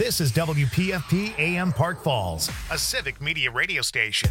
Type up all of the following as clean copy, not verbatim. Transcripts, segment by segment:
This is WPFP AM Park Falls, a civic media radio station.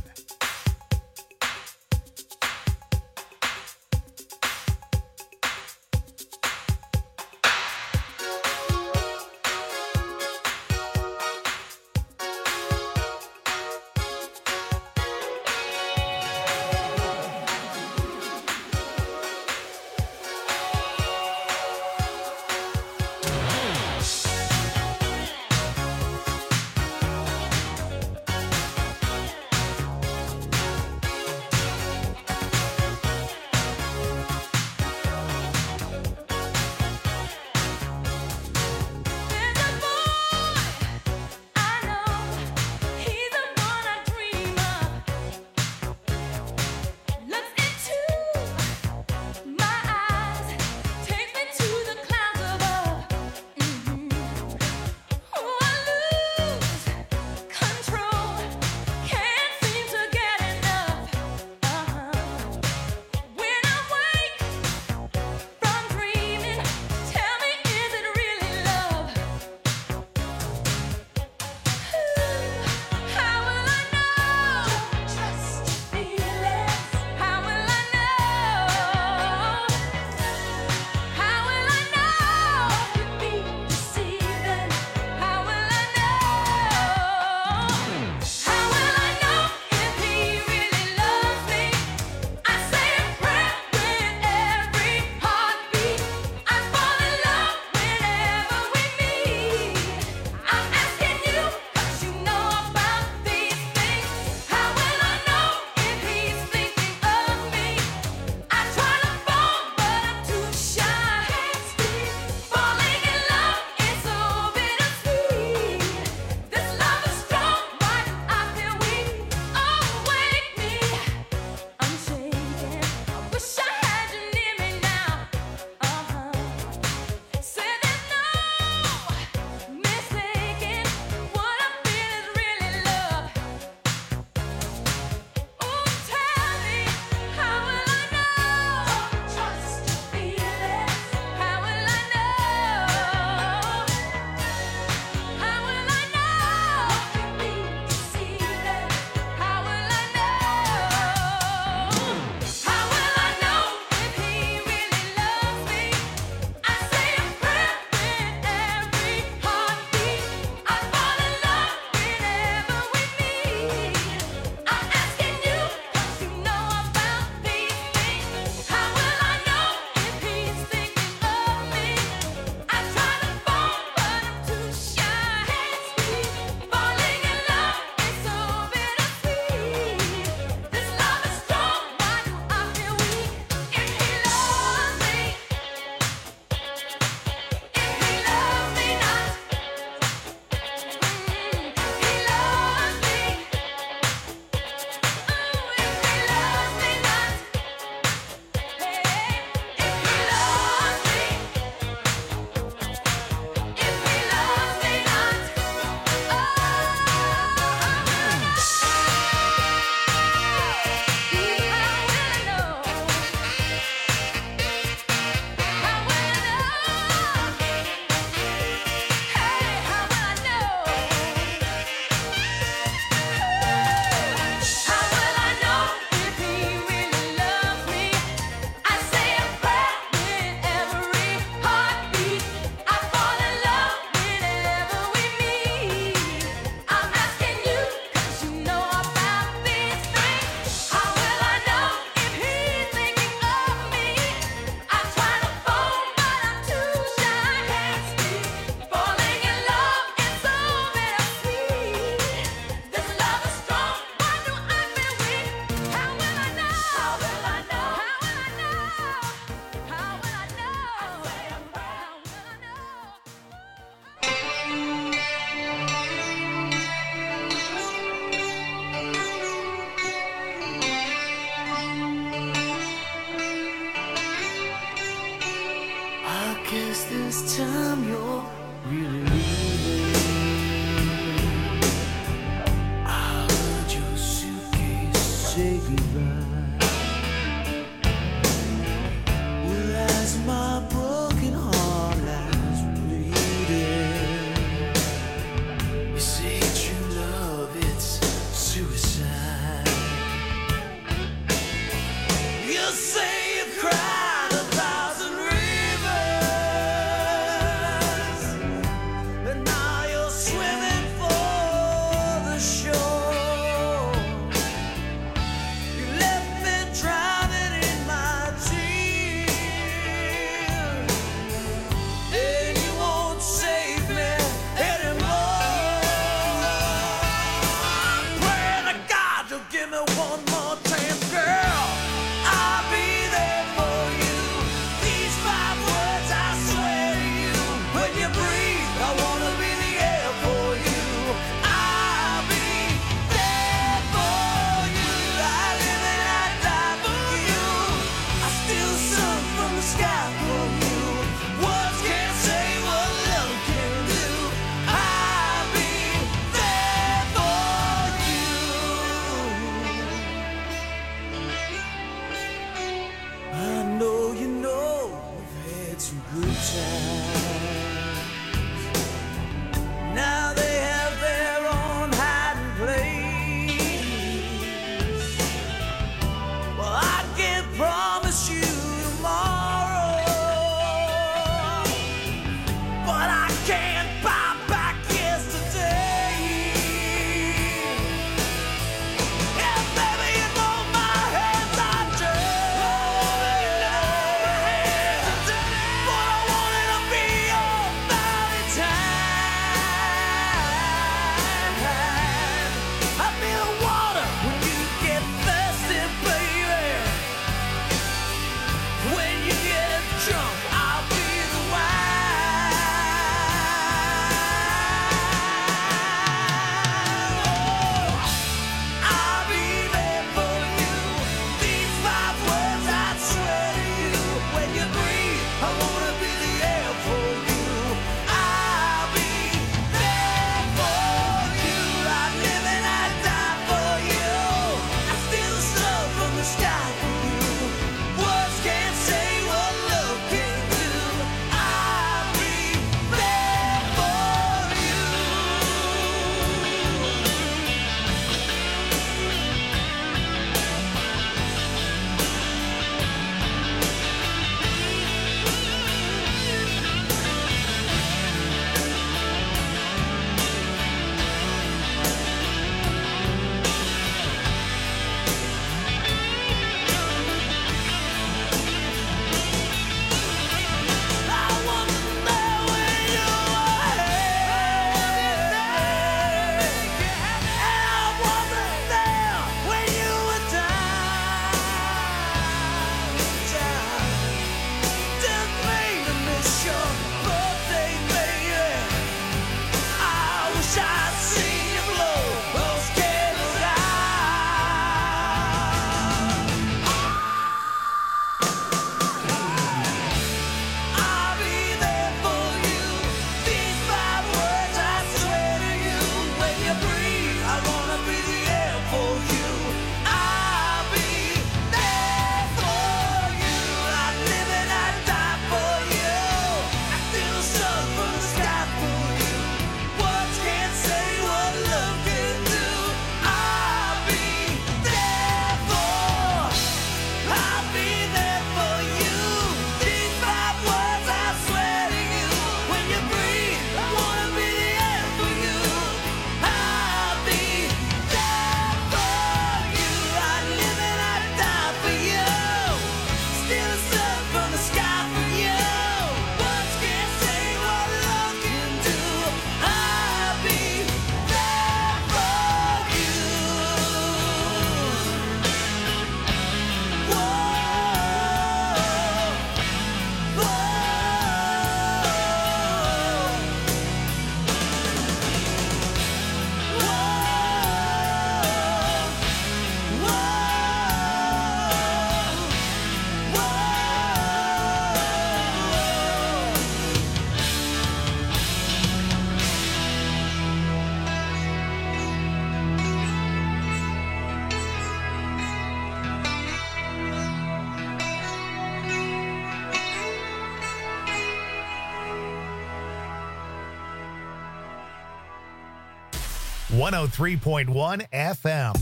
103.1 FM.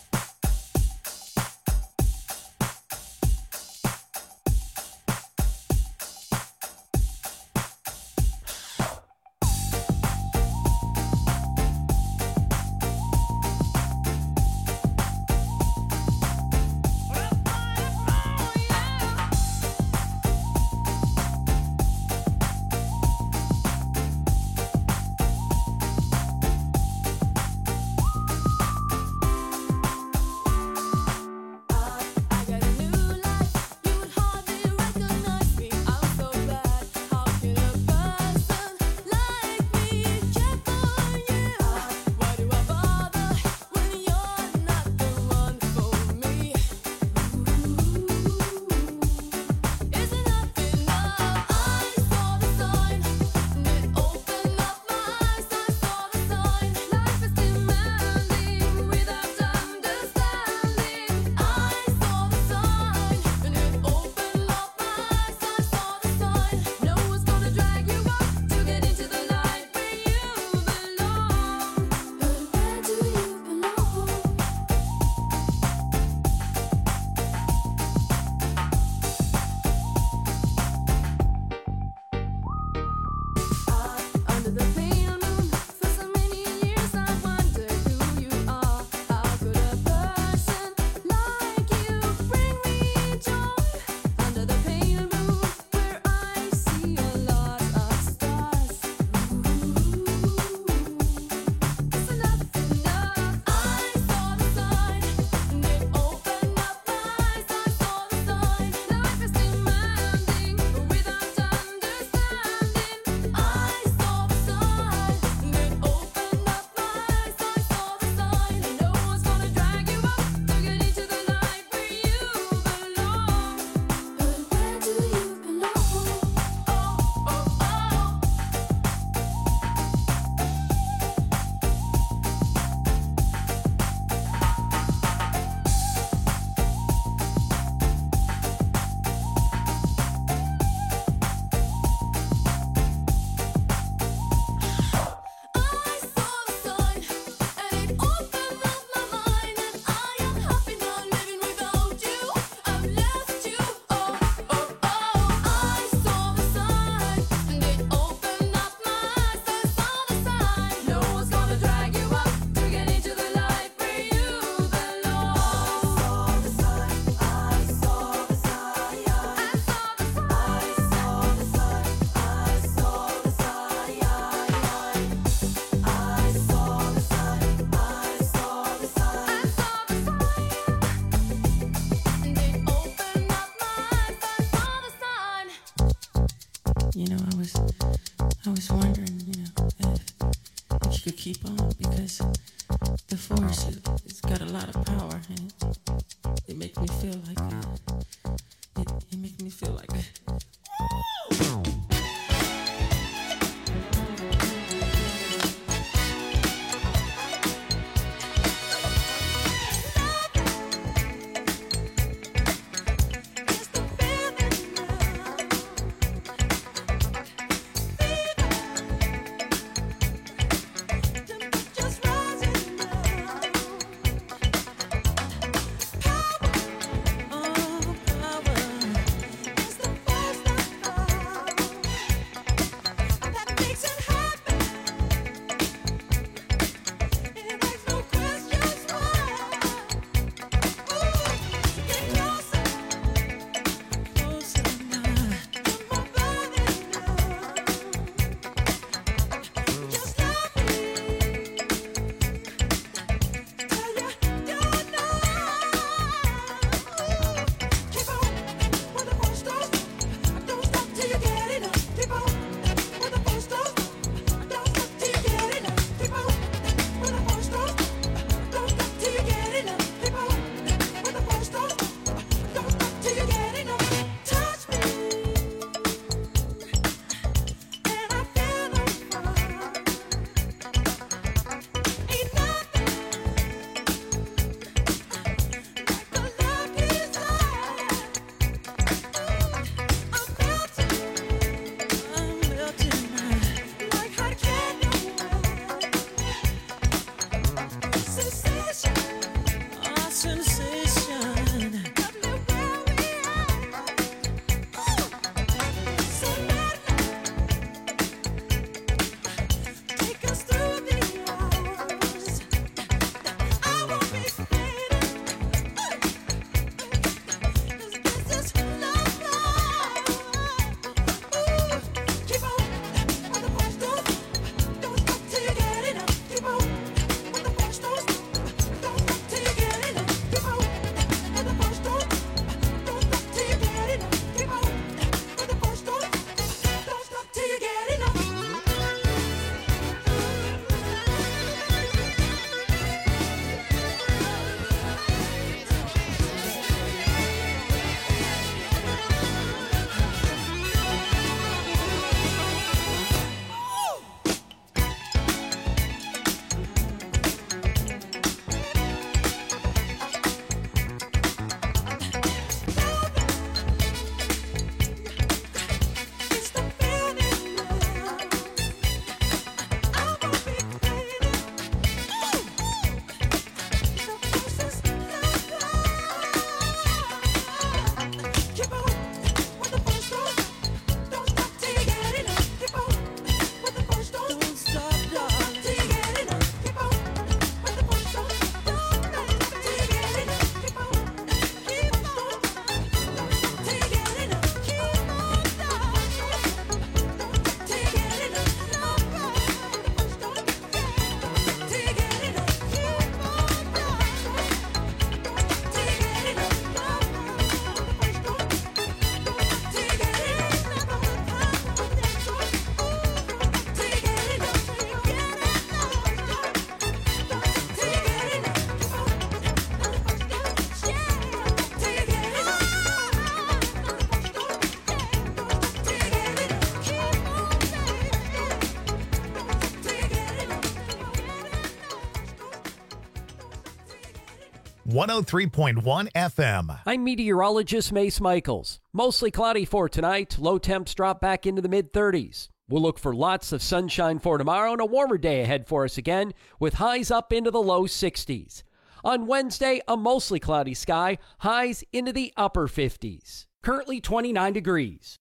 Keep on, because the force it's got a lot of power, and it makes me feel like it makes me feel like oh, 103.1 FM. I'm meteorologist Mace Michaels. Mostly cloudy for tonight. Low temps drop back into the mid-30s. We'll look for lots of sunshine for tomorrow and a warmer day ahead for us again with highs up into the low 60s. On Wednesday, a mostly cloudy sky, highs into the upper 50s. Currently 29 degrees.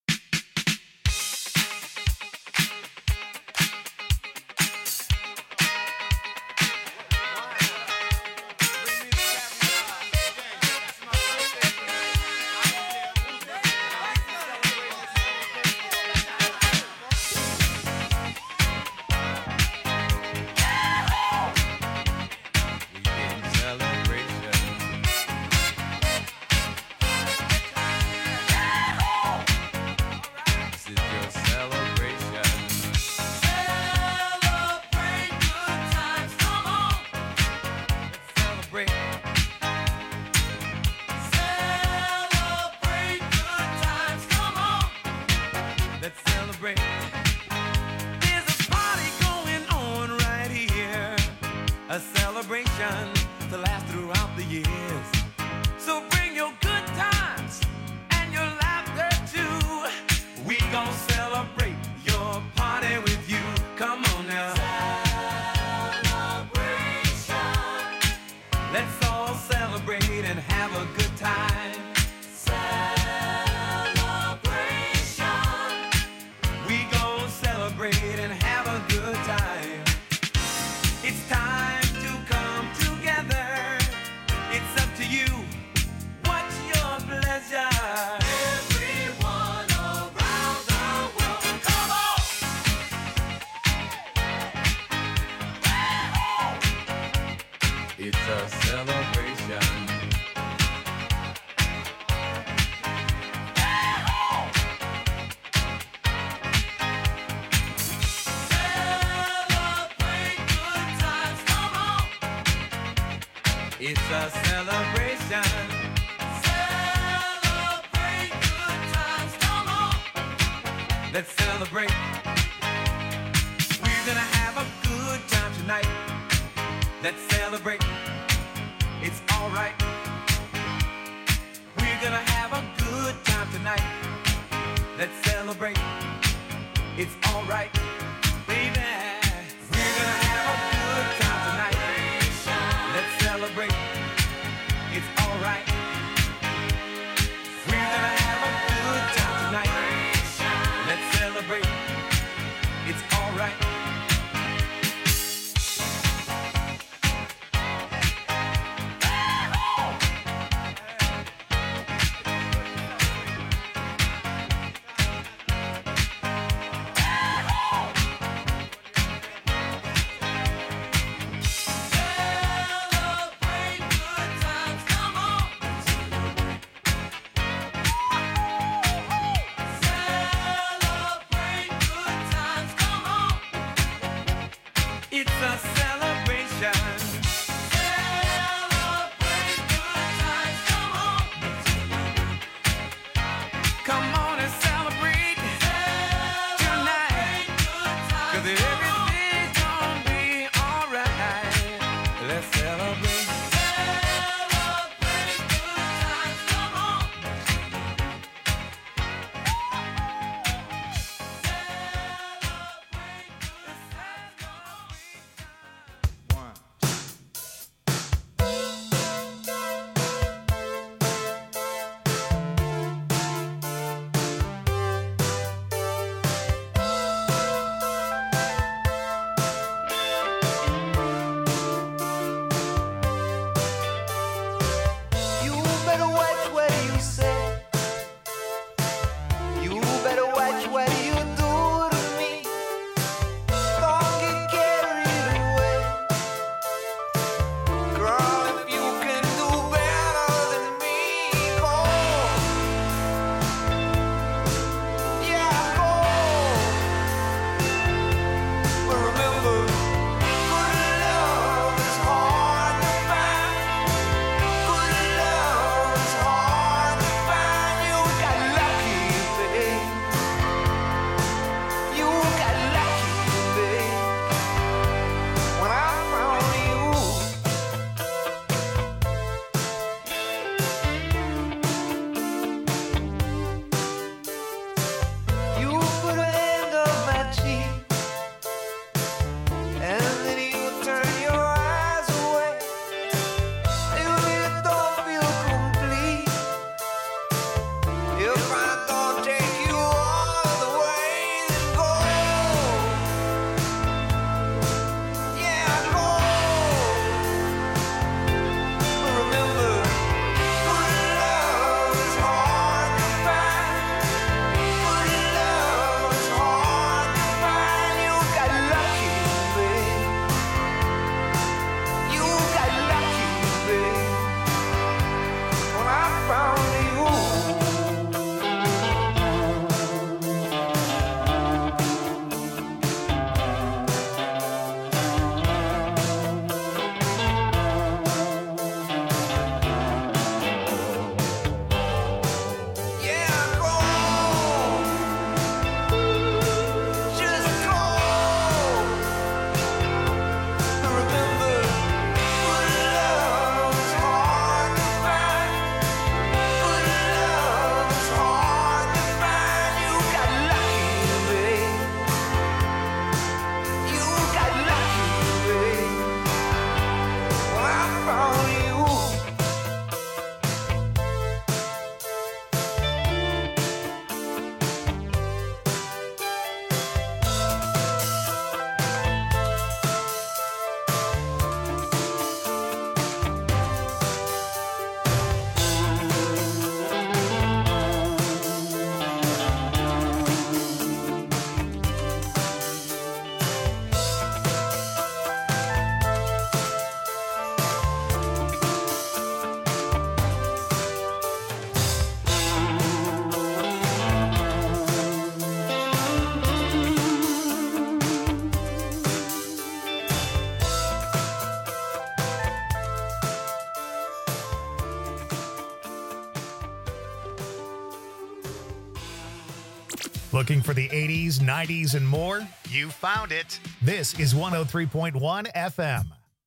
Looking for the 80s, 90s, and more? You found it. This is 103.1 FM.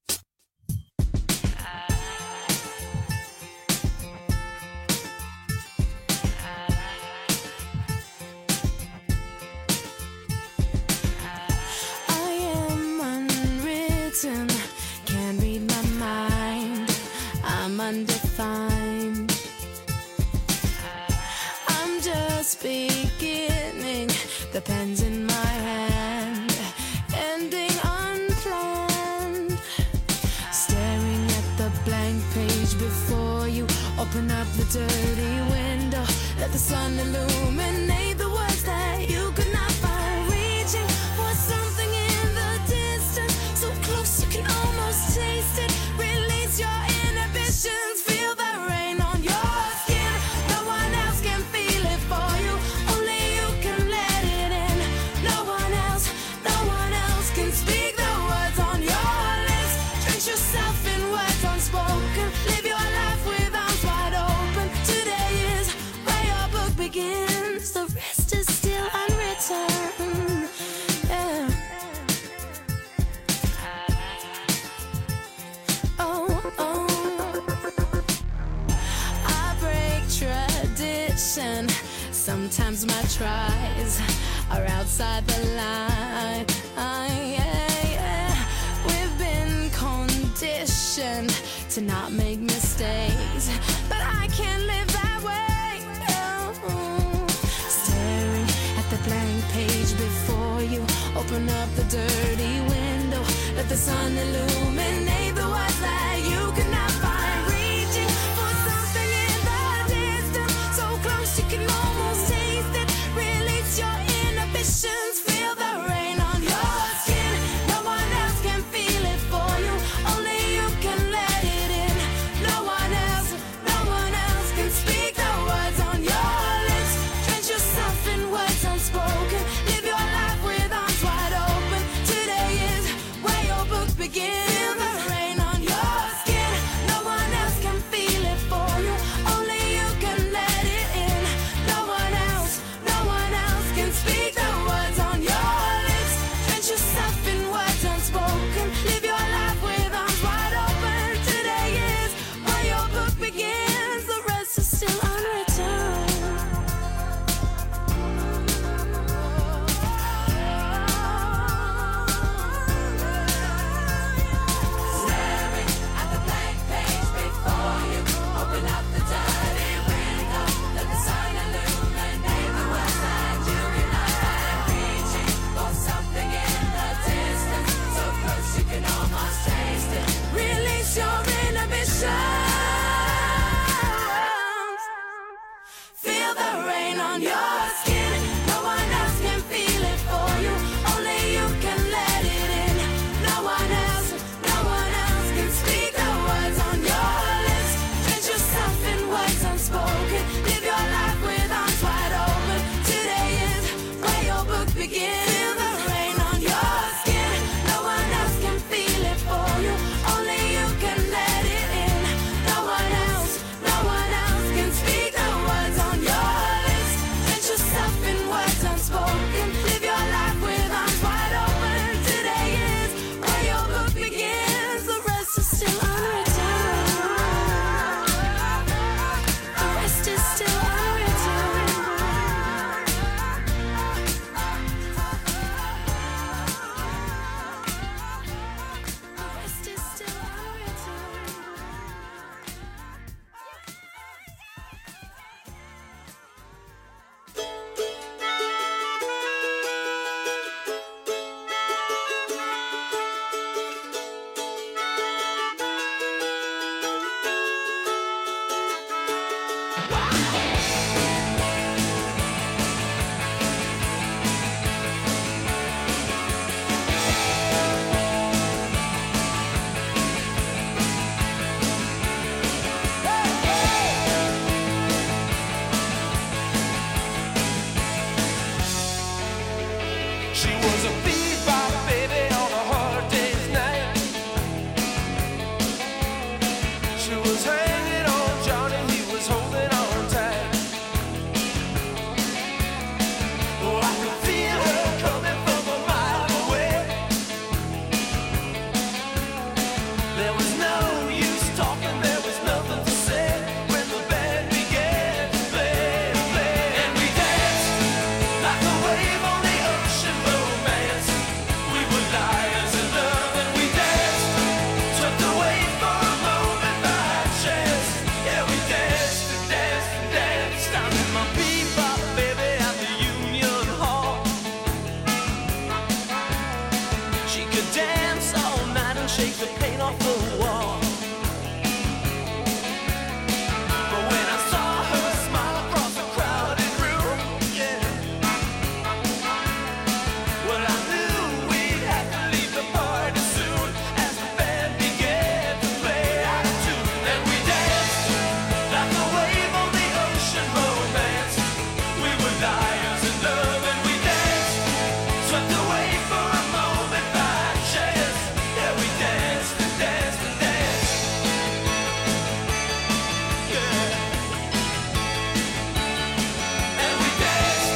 I am unwritten, can't read my mind. I'm undefined. I'm just beginning, the pen's in my hand, ending unplanned. Staring at the blank page before you, open up the dirty window, let the sun illuminate the words that you could not find. Reaching for something in the distance, so close you can almost taste it. Release your inhibitions, feel the rain on your skin. No one else can feel it for you, only you can let it in. No one else can speak the words on your lips. Drench yourself in words unspoken, live your life with arms wide open. Today is where your book begins, the rest is still unwritten. Yeah. I break tradition. Sometimes my tries are outside the line. We've been conditioned to not make mistakes, but I can't live that way. Oh. Staring at the blank page before you, open up the dirty window, let the sun illuminate the words that you could not find. Reaching for something in the distance, so close you can almost taste it. Release your inhibitions, feel the rain on your skin. No one else can feel it for you, only you can let it in. No one else can speak the words on your lips. Drench yourself in words unspoken, live your life with arms wide open. Today is where your book begins. There was no use talking, there was nothing to say when the band began to play. And we danced like a wave on the ocean, romance. We were liars in love, and we danced, swept away for a moment by chance. Yeah, we danced and danced and danced. I met my bebop baby at the Union Hall. She could dance all night and shake the paint off the wall. But when I saw her smile across the crowded room, yeah, well, I knew we'd have to leave the party soon as the band began to play out of tune. And we danced like a wave on the ocean, romance. We were liars in love, and we danced, swept away for a moment by chance. Yeah, we danced and danced and danced. Yeah. And we danced.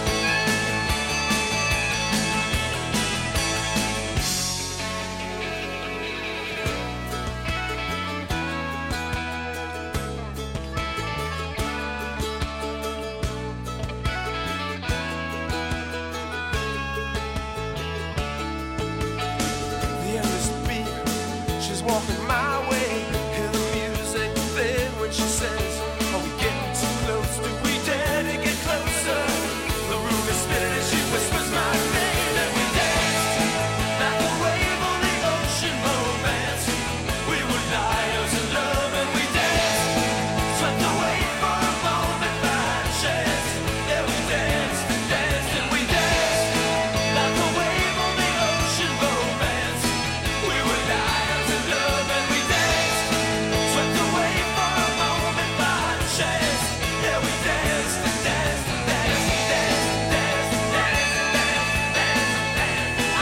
The endless beat, she's walking my way. Hear the music fade when she says, are we getting too close? Do we dare to get closer? The room is spinning and she whispers my name. And we danced like a wave on the ocean, romance. We were liars in love, and we danced, swept away for a moment by chance. Yeah, we danced and danced and we danced like a wave on the ocean, romance. We were liars in love, and we danced, swept away for a moment by chance. Yeah, we danced and danced and danced and danced and danced and danced and danced and danced and danced.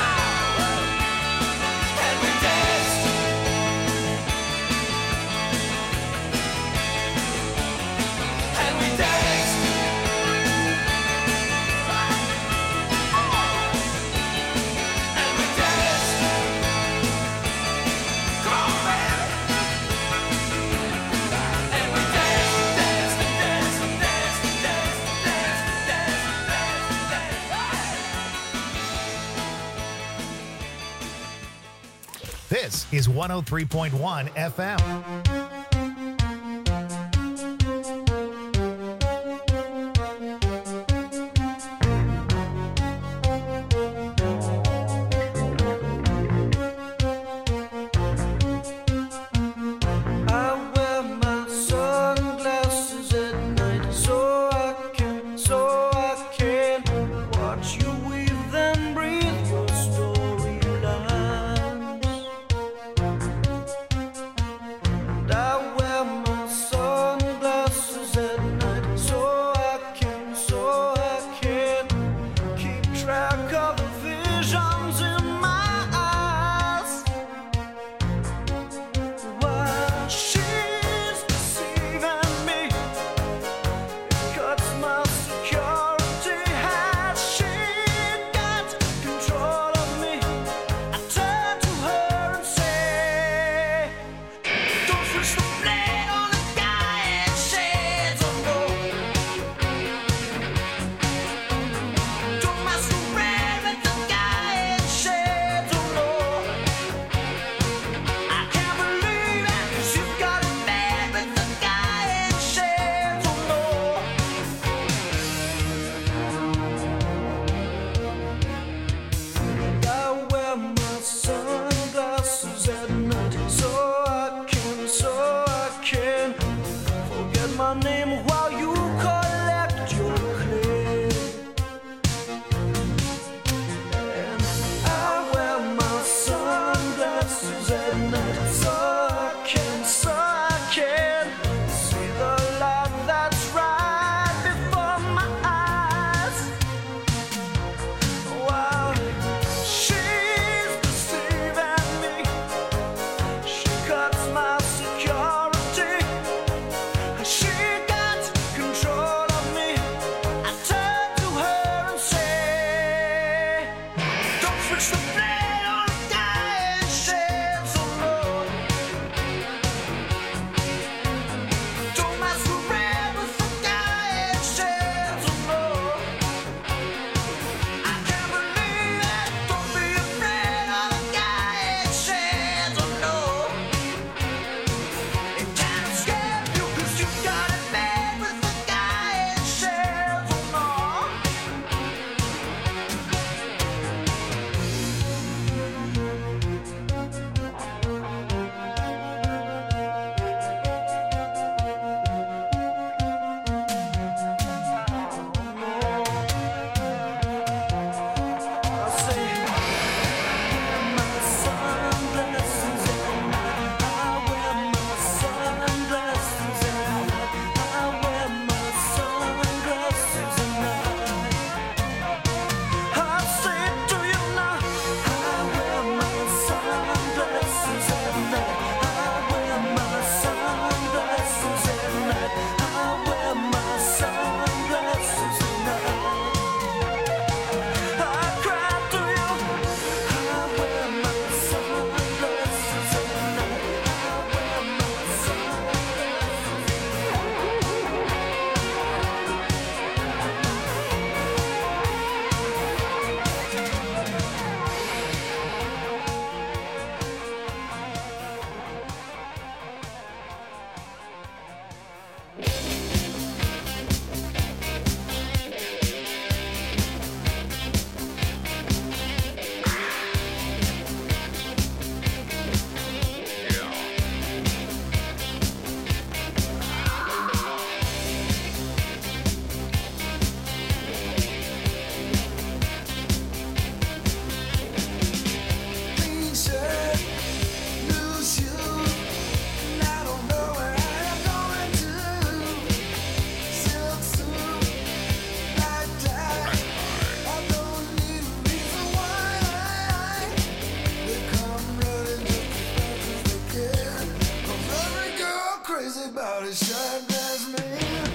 And we danced. And we danced. And we danced. Come on, baby. And we danced and danced and danced and danced and danced and danced and danced and danced. This is 103.1 FM. I wear my sunglasses at night so I can watch you weave and breathe your storylines. And I wear my sunglasses at night so I can keep track of the visions in my eyes. While she's deceiving me, it cuts my security. Has she got control of me? I turn to her and say, don't switch the blade on the guy in shades, oh no. Don't masquerade with the guy in shades, oh no. I can't believe it, 'cause you've got it bad with the guy in shades, oh no. I wear my sunglasses at night so I can forget my name while you collect your clay. And I wear my sunglasses at night so I can see the light that's right before my eyes. While she's deceiving me, she cuts my security. She got control of me. I turn to her and say, don't switch the blade on the guy in shades, oh no. crazy about a shot glass man.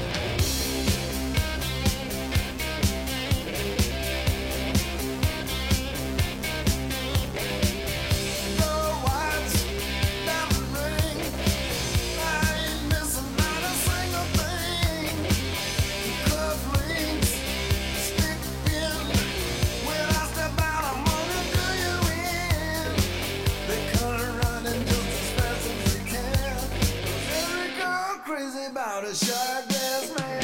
About a shot glass man.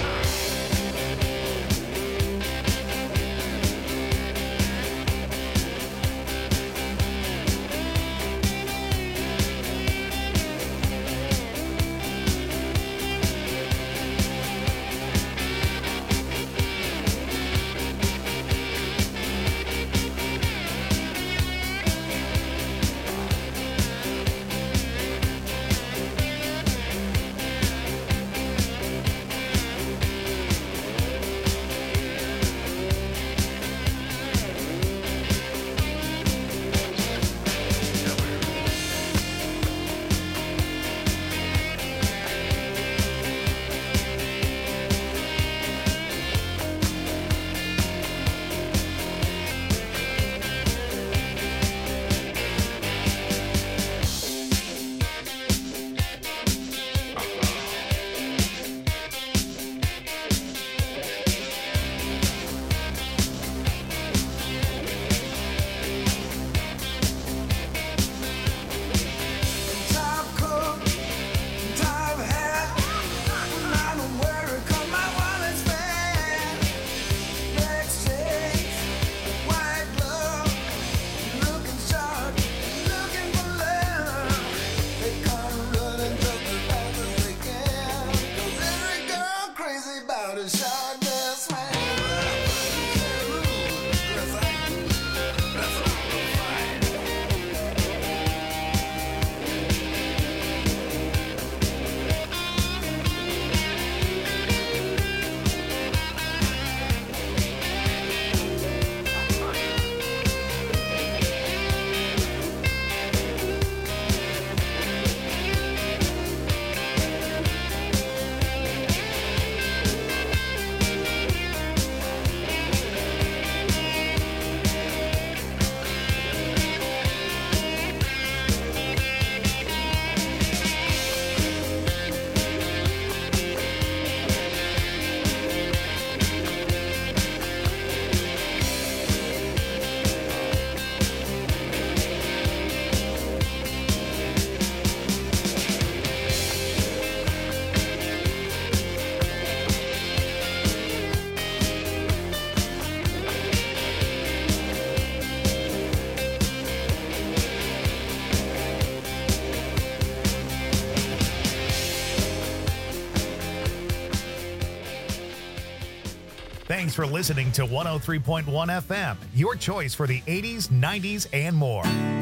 Thanks for listening to 103.1 FM, your choice for the 80s, 90s, and more.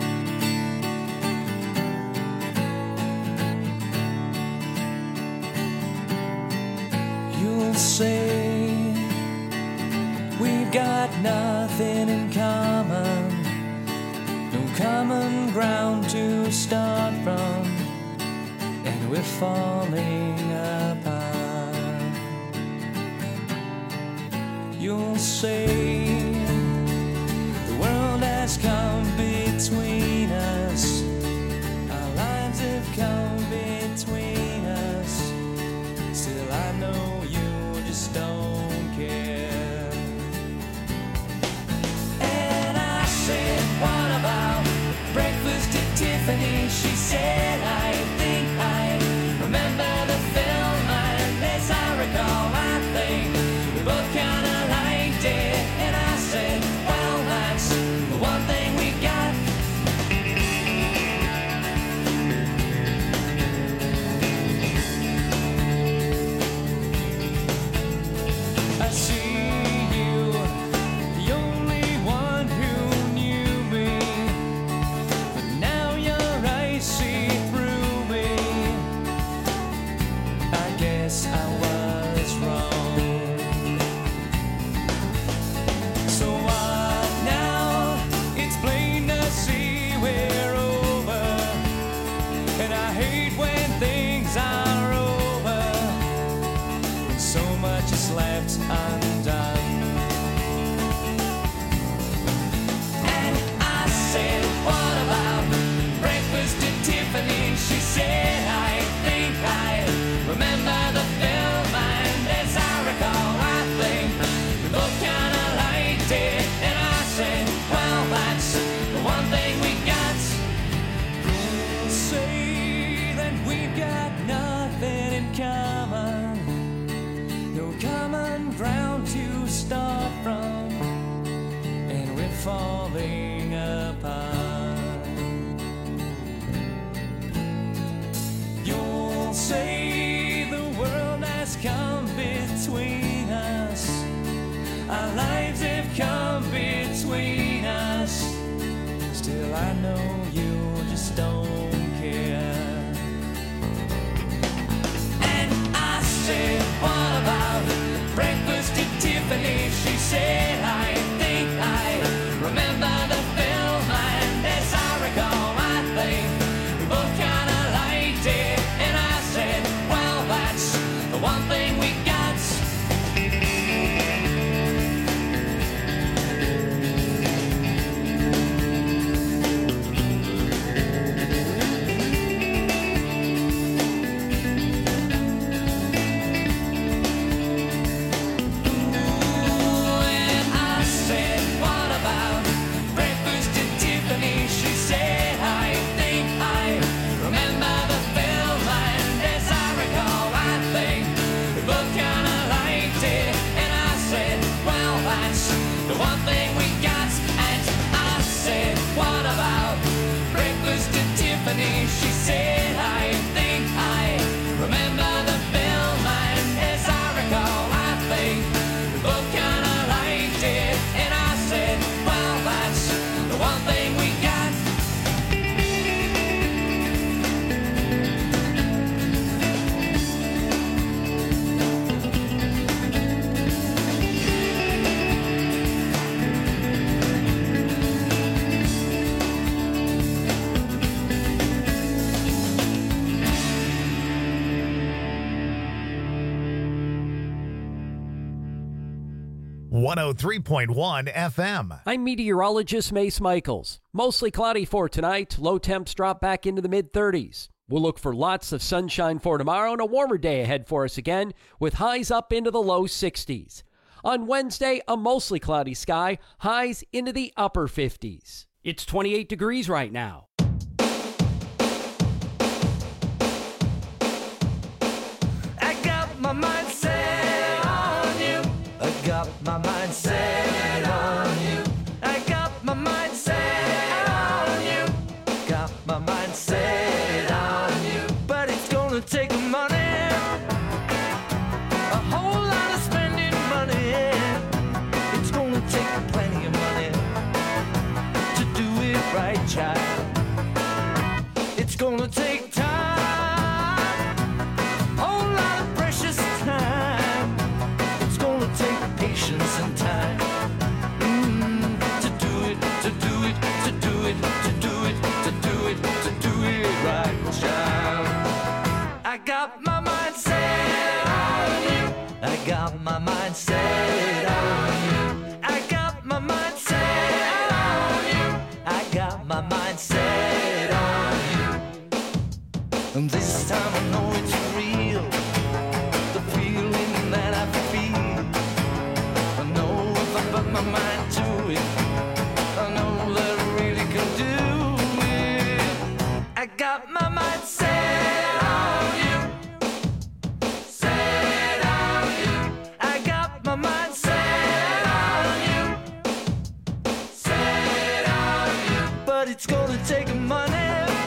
You'll say we've got nothing in common, no common ground to start from, and we're falling apart. You'll say the world has come between us, our lives have come between us. Still I know you just don't care. And I said, what about breakfast at Tiffany? She said, I think I remember the film, and as I recall, I think we both kinda liked it. And I said, well, that's the one thing we got. Tiffany. She said, I think I remember the film, and as I recall, I think we both kind of liked it. And I said, well, that's the one thing we got. Say that we've got nothing in common, no common ground to start from, and we're falling apart. You'll say the world has come between us, our lives have come between us. Still I know you just don't care. And I said, what about breakfast at Tiffany? She said, I think I remember the film, and as I recall, I think we both kind of liked it. And I said, well, that's the one thing we got. She said, I think I remember the film, and as I recall, I think we both kind of liked it. And I said, well, that's the one thing we got. .1 FM. I'm meteorologist Mace Michaels. Mostly cloudy for tonight. Low temps drop back into the mid-30s. We'll look for lots of sunshine for tomorrow and a warmer day ahead for us again, with highs up into the low 60s. On Wednesday, a mostly cloudy sky, highs into the upper 50s. It's 28 degrees right now. I got my mind set on you. I got my mind set on you. I got my mind set on you. Got my mind set on you. But it's gonna take money, a whole lot of spending money. It's gonna take plenty of money to do it right, child. It's gonna take time, whole lot of precious time. It's gonna take patience and time to do it, to do it, to do it, to do it, to do it, to do it right, child. I got my mind set on you. I got my mind set on you. I got my mind set on you. I got my mind set on you. And this time I know it's real, the feeling that I feel. I know if I put my mind to it, I know that I really can do it. I got my mind set on you, set on you. I got my mind set on you, set on you. But it's gonna take money,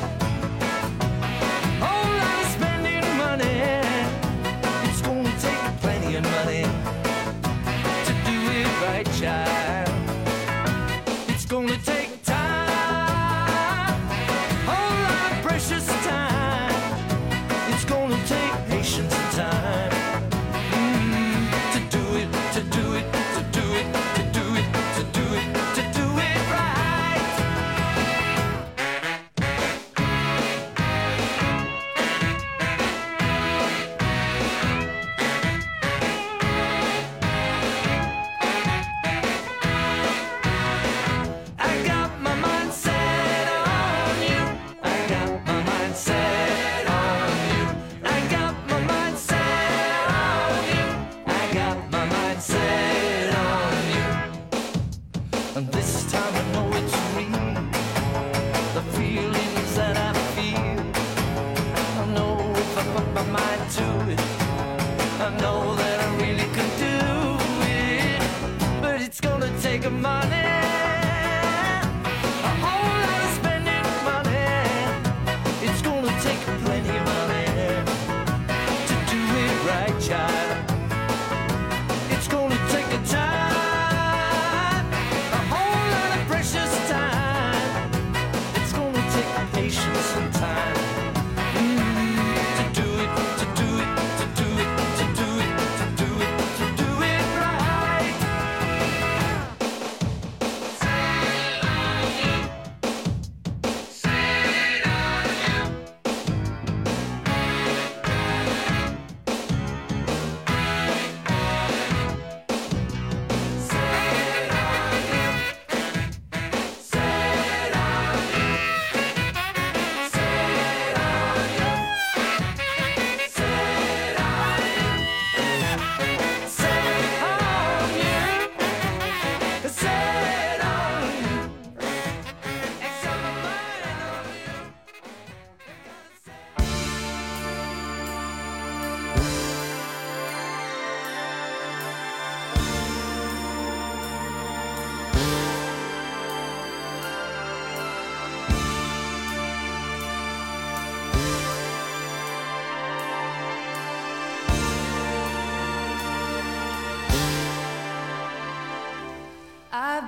whole lot of spending money. It's gonna take plenty of money to do it right, child. It's gonna take time, whole lot of precious time. It's gonna take patience and time to do it, to do it, to do it, to do it, to do it, to do it right.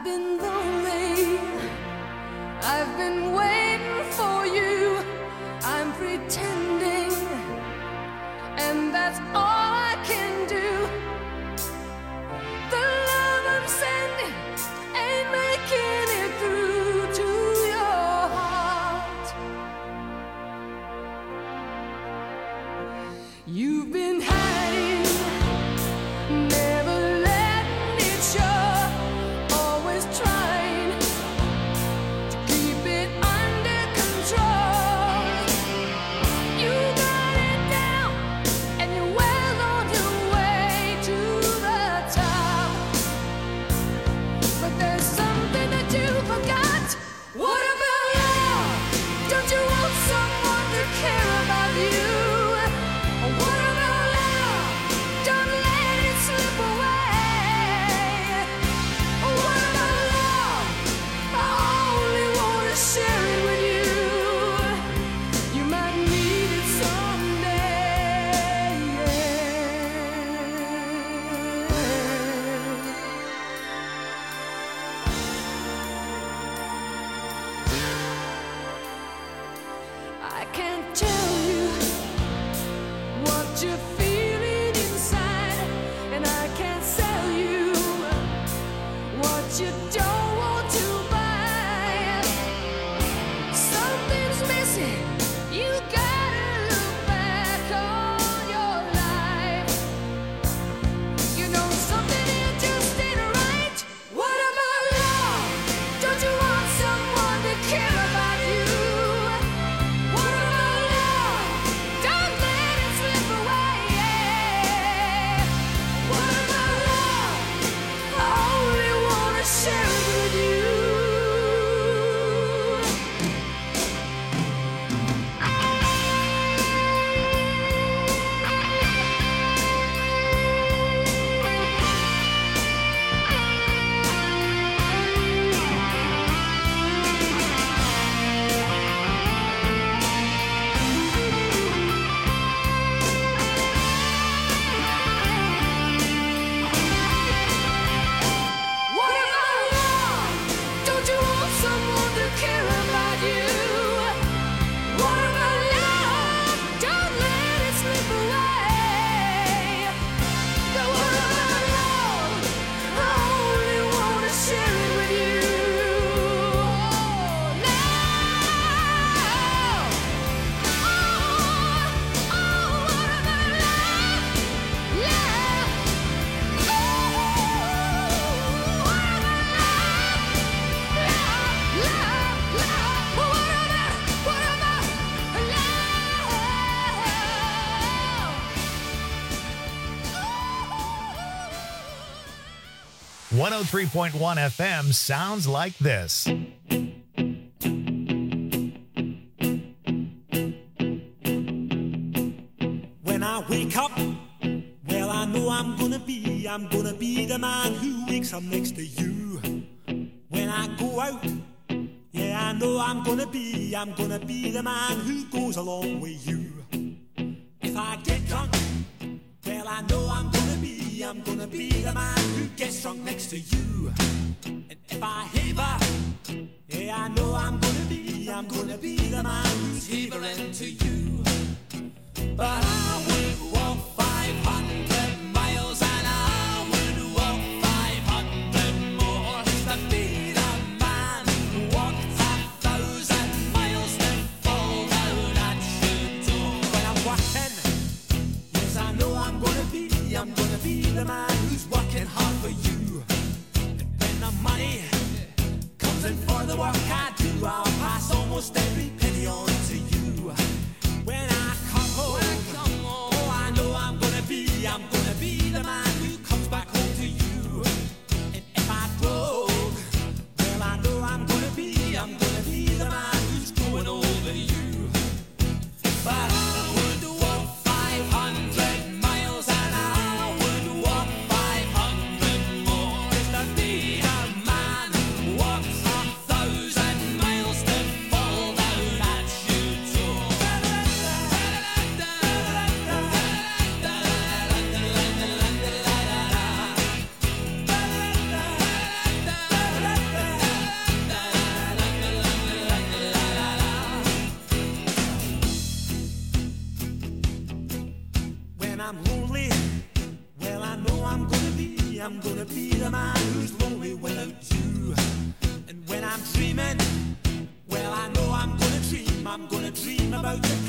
I've been lonely, I've been waiting for you, I'm pretending, and that's all I can do. The love I'm sending ain't making it through to your heart. You've been hiding, never letting it show, always trying to keep it under control. You got it down, and you're well on your way to the top. But there's something that you forgot. What about love? Don't you want someone to care about you? What about love? Don't let it slip away. What about love? I only want to share it with you. You might need it someday. I can't tell you what you're feeling inside, and I can't sell you what you don't want to buy. Something's missing, you gotta look back on your life. You know something here just ain't right. What about love? Don't you want someone to care about you? What about love? Don't let it slip away. What about love? I only want to share it with you. What about love? Don't you want someone to care about you? What about love? Don't let it slip away. What about love? I only want to share it with you. Love. What about love? Love. What about love? 103.1 FM sounds like this. When I wake up, well, I know I'm gonna be the man who wakes up next to you. When I go out, yeah, I know I'm gonna be the man who goes along with you. If I get drunk, well, I know I'm gonna be the man who gets drunk next to you. And if I haver, yeah, I know I'm gonna be the man who's havering to you. But I would walk 500 miles and I would walk 500 more to be the man who walked 1,000 miles to fall down at your door. When I'm working, yes, I know I'm gonna be the man who's working hard for you. And when the money comes in for the work I do, I'll pass almost every penny on to you. When I come home, I'm lonely, well I know I'm gonna be the man who's lonely without you. And when I'm dreaming, well I know I'm gonna dream about you